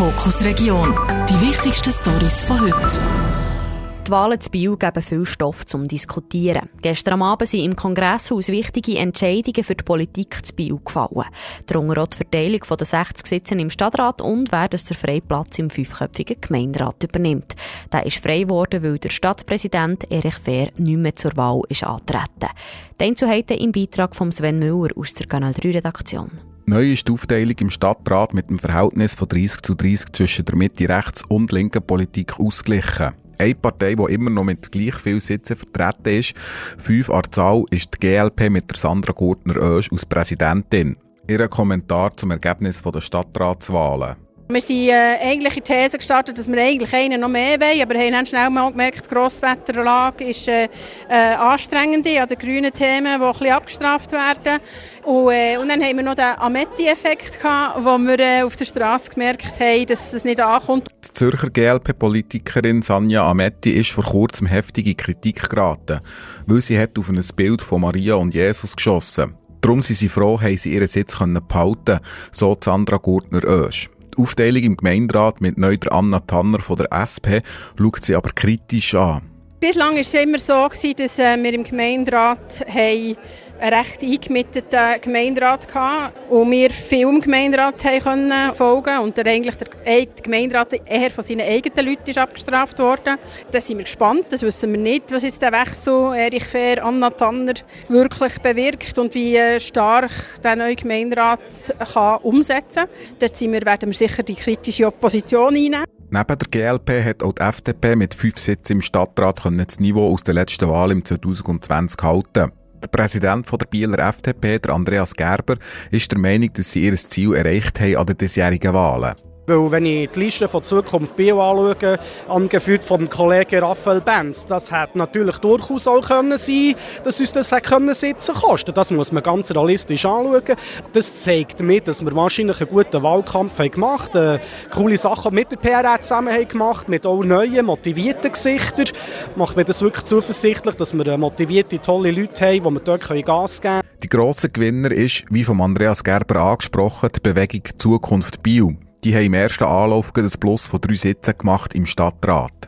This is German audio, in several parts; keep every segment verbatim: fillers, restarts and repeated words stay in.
Fokus Region. Die wichtigsten Storys von heute. Die Wahlen in Biel geben viel Stoff zum Diskutieren. Gestern am Abend sind im Kongresshaus wichtige Entscheidungen für die Politik in Biel gefallen. Darunter auch die Verteilung der sechzig Sitze im Stadtrat und wer das der freie Platz im fünfköpfigen Gemeinderat übernimmt. Der ist frei geworden, weil der Stadtpräsident Erich Fehr nicht mehr zur Wahl ist antreten. Die Einzelheiten im Beitrag von Sven Müller aus der Kanal drei Redaktion. Neu ist die Aufteilung im Stadtrat mit dem Verhältnis von dreissig zu dreissig zwischen der Mitte, rechts und linken Politik ausgeglichen. Eine Partei, die immer noch mit gleich vielen Sitzen vertreten ist, fünf an der Zahl, ist die G L P mit der Sandra Gurtner-Oesch als Präsidentin. Ihr Kommentar zum Ergebnis der Stadtratswahlen. Wir sind äh, eigentlich in die These gestartet, dass wir eigentlich einen noch mehr wollen, aber wir haben schnell mal gemerkt, die Grosswetterlage ist äh, äh, anstrengend an den grünen Themen, die ein bisschen abgestraft werden. Und, äh, und dann haben wir noch den Ametti-Effekt gehabt, wo wir äh, auf der Straße gemerkt haben, dass es nicht ankommt. Die Zürcher G L P-Politikerin Sanja Ametti ist vor kurzem heftige Kritik geraten, weil sie hat auf ein Bild von Maria und Jesus geschossen. Darum sind sie froh, haben sie ihren Sitz behalten, so Sandra Gurtner-Oesch. Die Aufteilung im Gemeinderat mit neu der Anna Tanner von der S P schaut sie aber kritisch an. Bislang war es immer so, dass wir im Gemeinderat haben einen recht eingemitteten Gemeinderat hatten und wir viel im Gemeinderat können folgen und der, eigentlich der Gemeinderat eher von seinen eigenen Leuten ist abgestraft worden. Da sind wir gespannt, das wissen wir nicht, was jetzt der Wechsel Erich Fehr, Anna Tanner wirklich bewirkt und wie stark der neue Gemeinderat kann umsetzen kann. Dort sind wir, werden wir sicher die kritische Opposition einnehmen. Neben der G L P hat auch die F D P mit fünf Sitzen im Stadtrat das Niveau aus der letzten Wahl im zwanzig zwanzig halten. Der Präsident der Bieler F D P, der Andreas Gerber, ist der Meinung, dass sie ihr Ziel erreicht haben an den diesjährigen Wahlen. Weil wenn ich die Liste von Zukunft Biel anschaue, angeführt vom Kollegen Raphael Benz, das hätte natürlich durchaus auch können sein, dass uns das können Sitzen kosten. Das muss man ganz realistisch anschauen. Das zeigt mir, dass wir wahrscheinlich einen guten Wahlkampf haben gemacht haben, coole Sachen mit der P R R zusammen haben gemacht, mit auch neuen, motivierten Gesichtern. Macht mir das wirklich zuversichtlich, dass wir motivierte, tolle Leute haben, die wir dort Gas geben können. Die grosse Gewinner ist, wie von Andreas Gerber angesprochen, die Bewegung Zukunft Biel. Die haben im ersten Anlauf ein Plus von drei Sitzen gemacht im Stadtrat.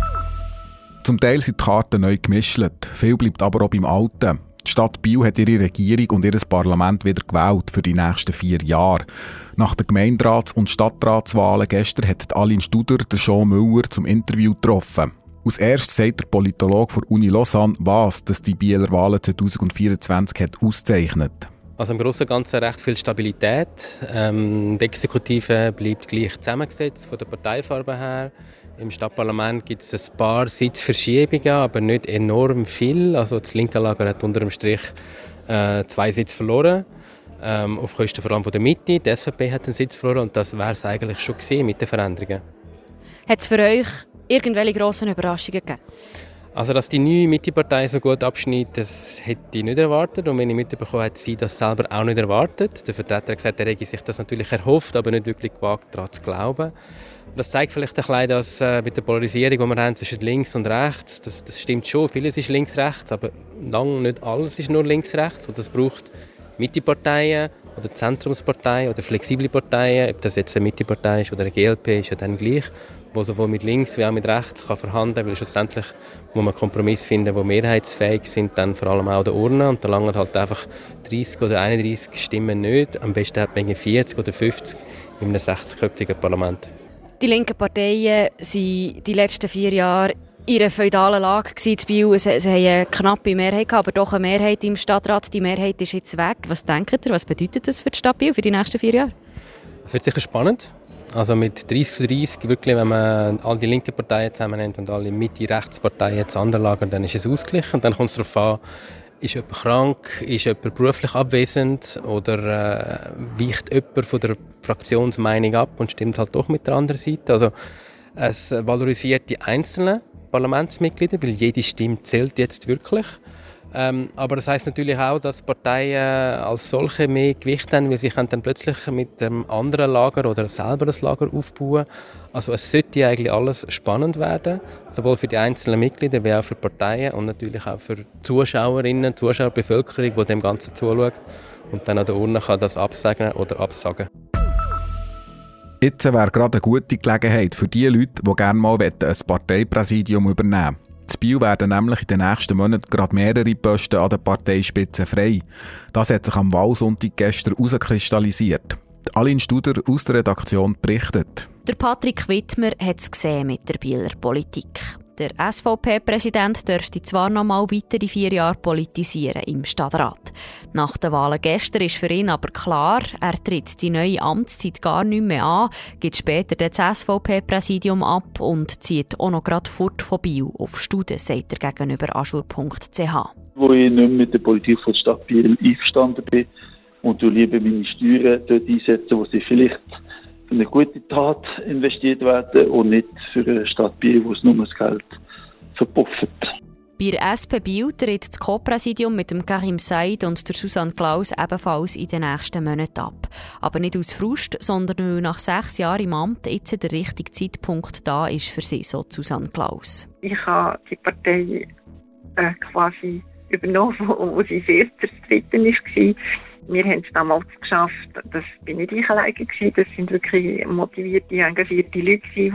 Zum Teil sind die Karten neu gemischt, viel bleibt aber auch beim Alten. Die Stadt Biel hat ihre Regierung und ihr Parlament wieder gewählt für die nächsten vier Jahre. Nach den Gemeinderats- und Stadtratswahlen gestern hat Aline Studer den Jean Müller zum Interview getroffen. Als erstes sagt der Politologe der Uni Lausanne, was das die Bieler Wahlen zwanzig vierundzwanzig hat auszeichnet. Also im Großen und Ganzen recht viel Stabilität. Ähm, die Exekutive bleibt gleich zusammengesetzt von der Parteifarbe her. Im Stadtparlament gibt es ein paar Sitzverschiebungen, aber nicht enorm viel. Also das linke Lager hat unter dem Strich äh, zwei Sitze verloren, ähm, auf Kosten vor allem von der Mitte. Die S V P hat einen Sitz verloren und das wäre es eigentlich schon gewesen mit den Veränderungen. Hat es für euch irgendwelche grossen Überraschungen gegeben? Also, dass die neue Mitte-Partei so gut abschneidet, das hätte ich nicht erwartet. Und wenn ich mitbekommen habe, hat sie das selber auch nicht erwartet. Der Vertreter hat gesagt, er hätte sich das natürlich erhofft, aber nicht wirklich gewagt, daran zu glauben. Das zeigt vielleicht ein bisschen, dass äh, mit der Polarisierung, die wir haben zwischen links und rechts, das, das stimmt schon, vieles ist links-rechts, aber lange nicht alles ist nur links-rechts. Und das braucht Mitte-Parteien oder Zentrumsparteien oder flexible Parteien, ob das jetzt eine Mitte-Partei ist oder eine G L P, ist ja dann gleich, wo sowohl mit links wie auch mit rechts kann verhandeln kann, weil schlussendlich muss man Kompromisse finden, die mehrheitsfähig sind, dann vor allem auch der Urne. Und da langen halt einfach dreißig oder einunddreißig Stimmen nicht. Am besten hat man vierzig oder fünfzig in einem sechzigköpfigen Parlament. Die linken Parteien waren die letzten vier Jahre in einer feudalen Lage in Biel. Sie, sie haben eine knappe Mehrheit, aber doch eine Mehrheit im Stadtrat. Die Mehrheit ist jetzt weg. Was denkt ihr, was bedeutet das für die Stadt Biel für die nächsten vier Jahre? Es wird sicher spannend. Also mit dreissig zu dreissig, wirklich, wenn man all die linken Parteien zusammennimmt und alle Mitte-Rechtsparteien zu anderen lagern, dann ist es ausgeglichen. Und dann kommt es darauf an, ist jemand krank, ist jemand beruflich abwesend oder äh, weicht jemand von der Fraktionsmeinung ab und stimmt halt doch mit der anderen Seite. Also es valorisiert die einzelnen Parlamentsmitglieder, weil jede Stimme zählt jetzt wirklich. Ähm, aber das heisst natürlich auch, dass Parteien als solche mehr Gewicht haben, weil sie können dann plötzlich mit einem anderen Lager oder selber das Lager aufbauen. Also es sollte eigentlich alles spannend werden, sowohl für die einzelnen Mitglieder wie auch für Parteien und natürlich auch für Zuschauerinnen, Zuschauer, Bevölkerung, die dem Ganzen zuschaut und dann an der Urne kann das absagen oder absagen. Jetzt wäre gerade eine gute Gelegenheit für die Leute, die gerne mal ein Parteipräsidium übernehmen wollen. In Biel werden nämlich in den nächsten Monaten gerade mehrere Posten an der Parteispitze frei. Das hat sich am Wahlsonntag gestern herauskristallisiert. Aline Studer aus der Redaktion berichtet. Der Patrick Wittmer hat es gesehen mit der Bieler Politik. Der S V P-Präsident dürfte zwar noch mal weitere vier Jahre politisieren im Stadtrat. Nach den Wahlen gestern ist für ihn aber klar, er tritt die neue Amtszeit gar nicht mehr an, gibt später das S V P-Präsidium ab und zieht auch noch gerade fort von Biel auf Studen, sagt er gegenüber aschur punkt c h. Wo ich nicht mehr mit der Politik von der Stadt Biel einverstanden bin und lieber meine Steuern dort einsetzen, wo sie vielleicht für eine gute Tat investiert werden und nicht für eine Stadt Biel, wo es nur das Geld verpufft. Bei der S P Biel tritt das Co-Präsidium mit dem Karim Said und der Susanne Klaus ebenfalls in den nächsten Monaten ab. Aber nicht aus Frust, sondern weil nach sechs Jahren im Amt jetzt der richtige Zeitpunkt da ist für sie, so Susanne Klaus. Ich habe die Partei äh, quasi übernommen, wo sie sehr zerstritten war. Wir haben es damals geschafft, das bin nicht ich alleine gewesen, das sind wirklich motivierte, engagierte Leute, die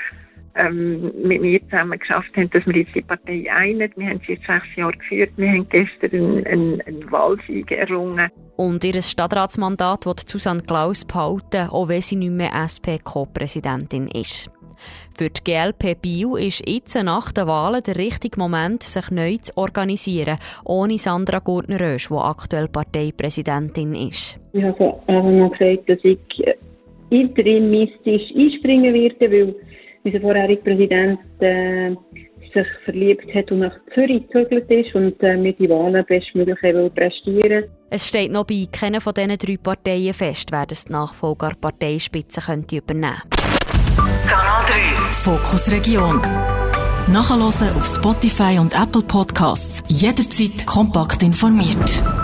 ähm, mit mir zusammen geschafft haben, dass wir jetzt die Partei einigen. Wir haben sie jetzt sechs Jahre geführt, wir haben gestern einen, einen, einen Wahlsieg errungen. Und ihr Stadtratsmandat will Susanne Klaus behalten, auch wenn sie nicht mehr S P-Co-Präsidentin ist. Für die G L P Biel ist jetzt nach den Wahlen der richtige Moment, sich neu zu organisieren, ohne Sandra Gurtner-Rösch, die aktuell Parteipräsidentin ist. Ich habe also noch gesagt, dass ich interimistisch einspringen werde, weil unser vorheriger Präsident äh, sich verliebt hat und nach Zürich gezögert ist und äh, wir die Wahlen bestmöglich prestieren. Es steht noch bei keiner von diesen drei Parteien fest, wer das die Nachfolger Parteispitze könnte übernehmen könnte. Kanal drei Fokus Region. Nachhören auf Spotify und Apple Podcasts. Jederzeit kompakt informiert.